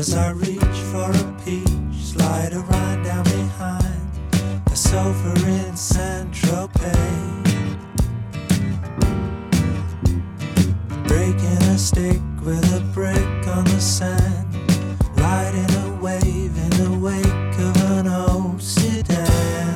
As I reach for a peach, slide a ride down behind a sofa in Saint-Tropez, breaking a stick with a brick on the sand, riding a wave in the wake of an old sedan,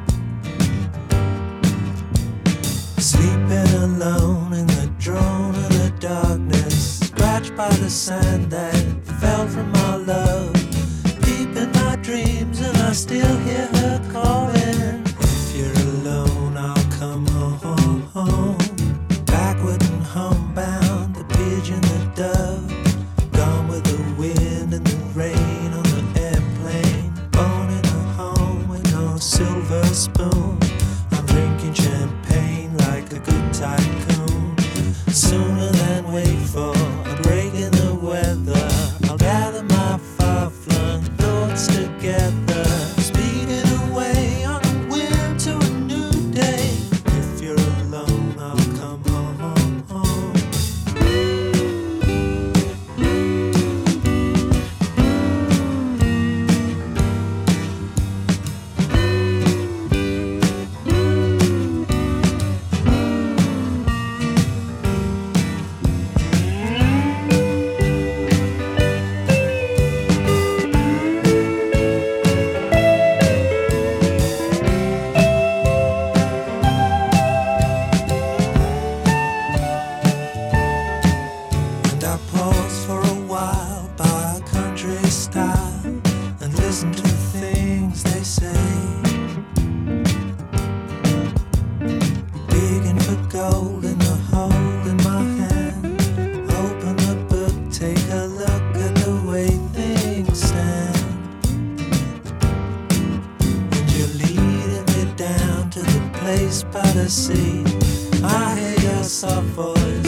sleeping alone in the drone of the darkness, scratched by the sand that fell from our love, deep in my dreams, and I still hear her calling. If you're alone, I'll come home, backward and homebound, the pigeon, the dove, gone with the wind and the rain on the airplane, born in a home with no silver spoon. I'm drinking champagne like a good tycoon. Sooner than wait for a break in the weather, I'll gather my far-flung thoughts together, speeding away on a whim to a new day. If you're alone, I'll come home. And I pause for a while by a country style and listen to the things they say, digging for gold in the hole in my hand. Open the book, take a look at the way things stand, and you're leading me down to the place by the sea. I hear your soft voice